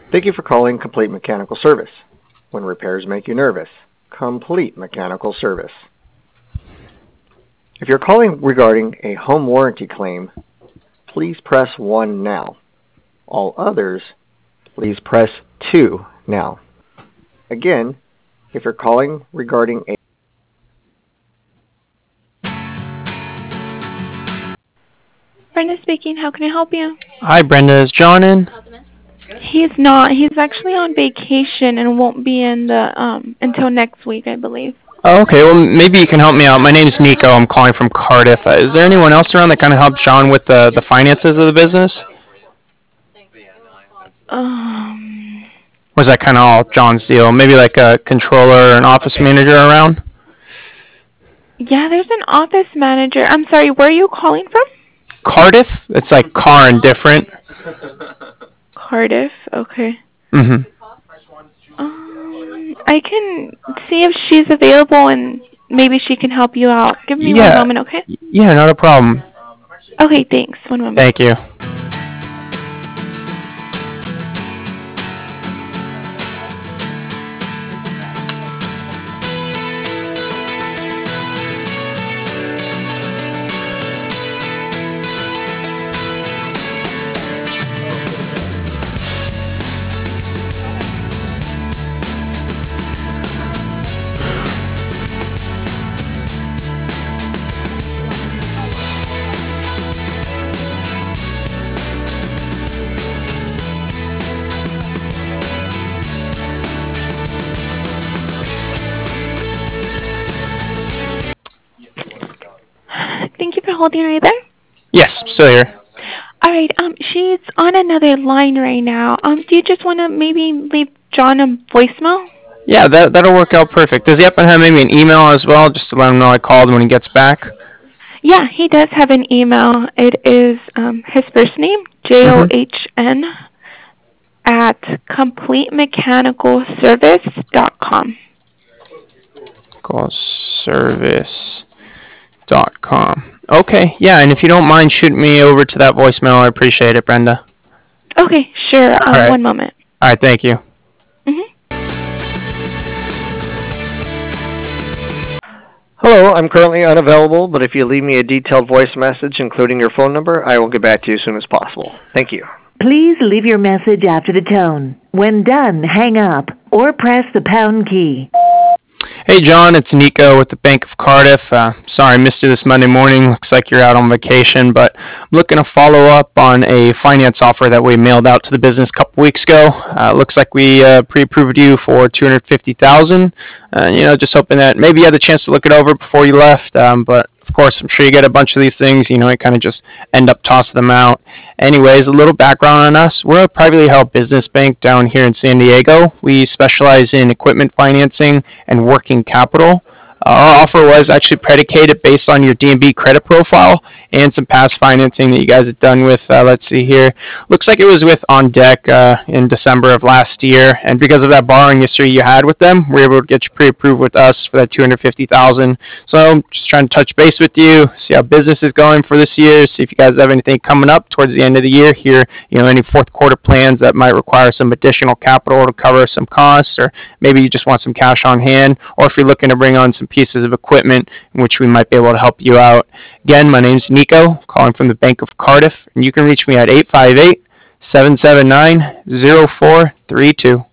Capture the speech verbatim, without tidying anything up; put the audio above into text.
Thank you for calling Complete Mechanical Service. When repairs make you nervous, Complete Mechanical Service. If you're calling regarding a home warranty claim, please press one now. All others, please press two now. Again, if you're calling regarding a Brenda speaking. How can I help you? Hi, Brenda. Is John in? He's not. He's actually on vacation and won't be in the um until next week, I believe. Oh, okay. Well, maybe you can help me out. My name's Nico. I'm calling from Cardiff. Uh, is there anyone else around that kind of helps John with the the finances of the business? Um. Was that kind of all John's deal? Maybe like a controller or an office manager around? Yeah, there's an office manager. I'm sorry. Where are you calling from? Cardiff? It's like car and different. Cardiff. Okay. Mhm. Um, I can see if she's available and maybe she can help you out. Give me Yeah. one moment, okay? Yeah, not a problem. Okay, thanks. One moment. Thank you. Thank you for holding right there. Yes, still here. All right. Um, she's on another line right now. Um, do you just want to maybe leave John a voicemail? Yeah, that that'll work out perfect. Does he happen to have maybe an email as well, just to let him know I called when he gets back? Yeah, he does have an email. It is um his first name J O H N at complete mechanical service dot com. Call service dot com. Okay, yeah, and if you don't mind shooting me over to that voicemail, I appreciate it, Brenda. Okay, sure. Um, All right. One moment. All right, thank you. Mhm. Hello, I'm currently unavailable, but if you leave me a detailed voice message, including your phone number, I will get back to you as soon as possible. Thank you. Please leave your message after the tone. When done, hang up or press the pound key. Hey, John, it's Nico with the Bank of Cardiff. Uh, sorry I missed you this Monday morning. Looks like you're out on vacation, but I'm looking to follow up on a finance offer that we mailed out to the business a couple weeks ago. Uh, looks like we uh, pre-approved you for two hundred fifty thousand dollars. Uh, you know, just hoping that maybe you had the chance to look it over before you left, um, but of course, I'm sure you get a bunch of these things, you know, you kind of just end up tossing them out. Anyways, a little background on us. We're a privately held business bank down here in San Diego. We specialize in equipment financing and working capital. Uh, our offer was actually predicated based on your D and B credit profile and some past financing that you guys have done with, uh, let's see here. Looks like it was with On Deck uh, in December of last year. And because of that borrowing history you had with them, we were able to get you pre-approved with us for that two hundred fifty thousand dollars. So I'm just trying to touch base with you, see how business is going for this year, see if you guys have anything coming up towards the end of the year here, you know, any fourth quarter plans that might require some additional capital to cover some costs, or maybe you just want some cash on hand, or if you're looking to bring on some pieces of equipment in which we might be able to help you out. Again, my name's Nico, calling from the Bank of Cardiff, and you can reach me at eight five eight, seven seven nine, zero four three two.